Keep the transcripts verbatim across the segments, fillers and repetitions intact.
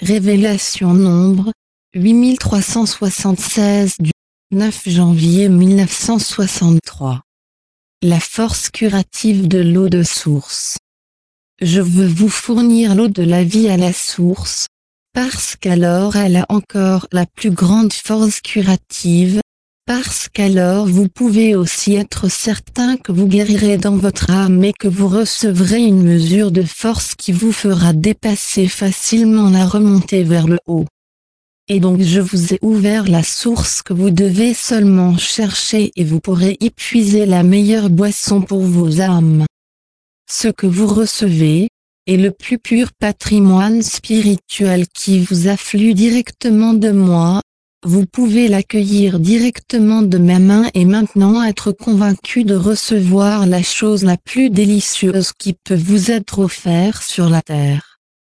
Révélation Nombre, huit mille trois cent soixante-seize du neuf janvier mille neuf cent soixante-trois. La force curative de l'eau de source. Je veux vous fournir l'eau de la vie à la source, parce qu'alors elle a encore la plus grande force curative, parce qu'alors vous pouvez aussi être certain que vous guérirez dans votre âme et que vous recevrez une mesure de force qui vous fera dépasser facilement la remontée vers le haut. Et donc je vous ai ouvert la source que vous devez seulement chercher et vous pourrez y puiser la meilleure boisson pour vos âmes. Ce que vous recevez est le plus pur patrimoine spirituel qui vous afflue directement de moi. Vous pouvez l'accueillir directement de ma main et maintenant être convaincu de recevoir la chose la plus délicieuse qui peut vous être offerte sur la terre.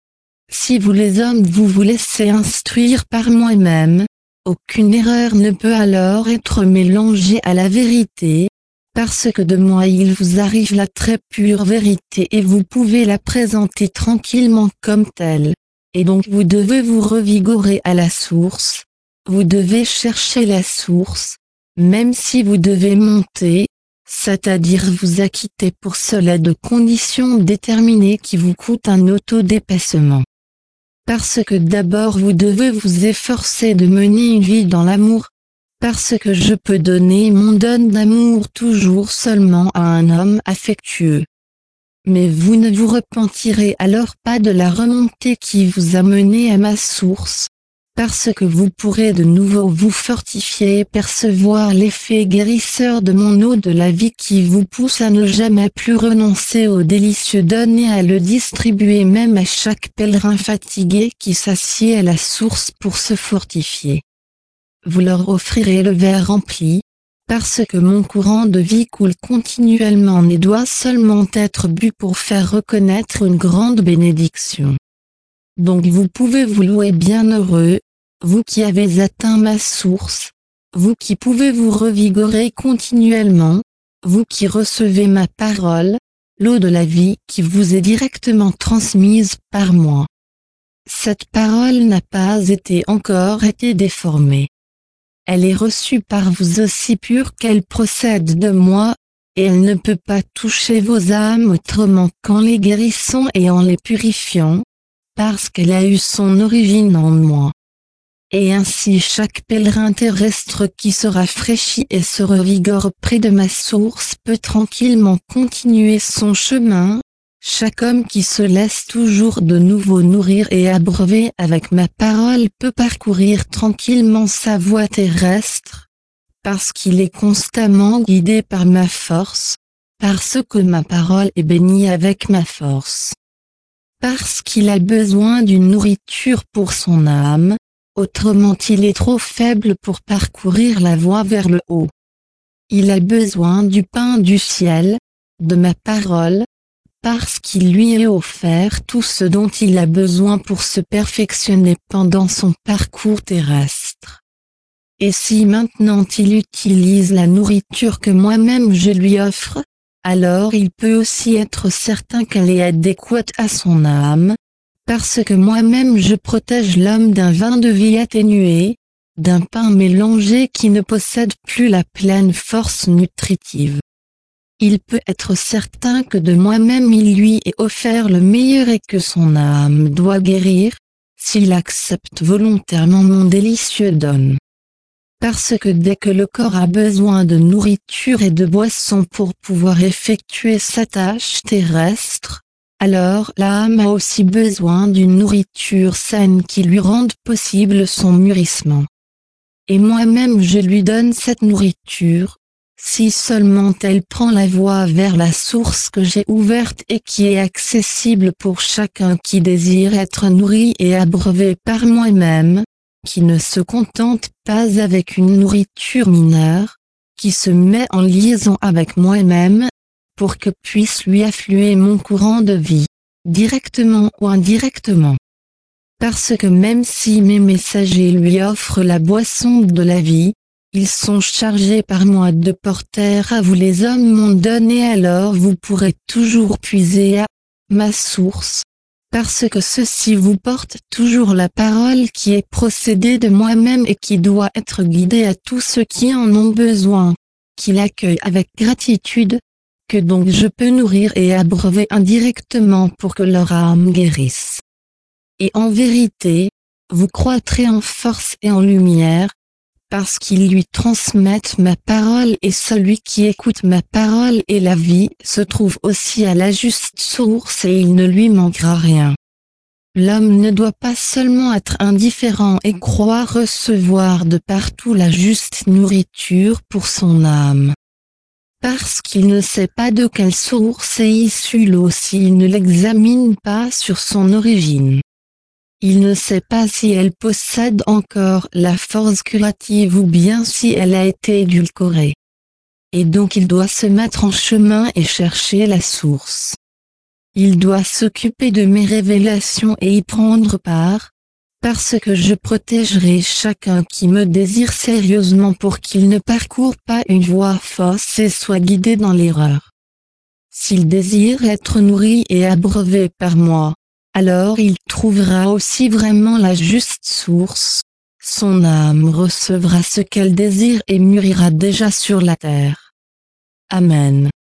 Si vous les hommes vous vous laissez instruire par moi-même, aucune erreur ne peut alors être mélangée à la vérité, parce que de moi il vous arrive la très pure vérité et vous pouvez la présenter tranquillement comme telle, et donc vous devez vous revigorer à la source. Vous devez chercher la source, même si vous devez monter, c'est-à-dire vous acquitter pour cela de conditions déterminées qui vous coûtent un autodépassement. Parce que d'abord vous devez vous efforcer de mener une vie dans l'amour, parce que je peux donner mon don d'amour toujours seulement à un homme affectueux. Mais vous ne vous repentirez alors pas de la remontée qui vous a mené à ma source, parce que vous pourrez de nouveau vous fortifier et percevoir l'effet guérisseur de mon eau de la vie qui vous pousse à ne jamais plus renoncer au délicieux don et à le distribuer même à chaque pèlerin fatigué qui s'assied à la source pour se fortifier. Vous leur offrirez le verre rempli, parce que mon courant de vie coule continuellement et doit seulement être bu pour faire reconnaître une grande bénédiction. Donc vous pouvez vous louer bienheureux, vous qui avez atteint ma source, vous qui pouvez vous revigorer continuellement, vous qui recevez ma parole, l'eau de la vie qui vous est directement transmise par moi. Cette parole n'a pas été encore été déformée. Elle est reçue par vous aussi pure qu'elle procède de moi, et elle ne peut pas toucher vos âmes autrement qu'en les guérissant et en les purifiant, parce qu'elle a eu son origine en moi. Et ainsi chaque pèlerin terrestre qui se rafraîchit et se revigore près de ma source peut tranquillement continuer son chemin, chaque homme qui se laisse toujours de nouveau nourrir et abreuver avec ma parole peut parcourir tranquillement sa voie terrestre, parce qu'il est constamment guidé par ma force, parce que ma parole est bénie avec ma force. Parce qu'il a besoin d'une nourriture pour son âme, autrement il est trop faible pour parcourir la voie vers le haut. Il a besoin du pain du ciel, de ma parole, parce qu'il lui est offert tout ce dont il a besoin pour se perfectionner pendant son parcours terrestre. Et si maintenant il utilise la nourriture que moi-même je lui offre, alors il peut aussi être certain qu'elle est adéquate à son âme, parce que moi-même je protège l'homme d'un vin de vie atténué, d'un pain mélangé qui ne possède plus la pleine force nutritive. Il peut être certain que de moi-même il lui est offert le meilleur et que son âme doit guérir, s'il accepte volontairement mon délicieux don. Parce que dès que le corps a besoin de nourriture et de boisson pour pouvoir effectuer sa tâche terrestre, alors l'âme a aussi besoin d'une nourriture saine qui lui rende possible son mûrissement. Et moi-même je lui donne cette nourriture, si seulement elle prend la voie vers la source que j'ai ouverte et qui est accessible pour chacun qui désire être nourri et abreuvé par moi-même, qui ne se contente pas avec une nourriture mineure, qui se met en liaison avec moi-même, pour que puisse lui affluer mon courant de vie, directement ou indirectement. Parce que même si mes messagers lui offrent la boisson de la vie, ils sont chargés par moi de porter à vous les hommes mon don et alors vous pourrez toujours puiser à ma source, parce que ceci vous porte toujours la parole qui est procédée de moi-même et qui doit être guidée à tous ceux qui en ont besoin, qui l'accueillent avec gratitude, que donc je peux nourrir et abreuver indirectement pour que leur âme guérisse. Et en vérité, vous croîtrez en force et en lumière, parce qu'ils lui transmettent ma parole et celui qui écoute ma parole et la vie se trouve aussi à la juste source et il ne lui manquera rien. L'homme ne doit pas seulement être indifférent et croire recevoir de partout la juste nourriture pour son âme. Parce qu'il ne sait pas de quelle source est issue l'eau s'il ne l'examine pas sur son origine. Il ne sait pas si elle possède encore la force curative ou bien si elle a été édulcorée. Et donc il doit se mettre en chemin et chercher la source. Il doit s'occuper de mes révélations et y prendre part, parce que je protégerai chacun qui me désire sérieusement pour qu'il ne parcourt pas une voie fausse et soit guidé dans l'erreur. S'il désire être nourri et abreuvé par moi, alors il trouvera aussi vraiment la juste source, son âme recevra ce qu'elle désire et mûrira déjà sur la terre. Amen.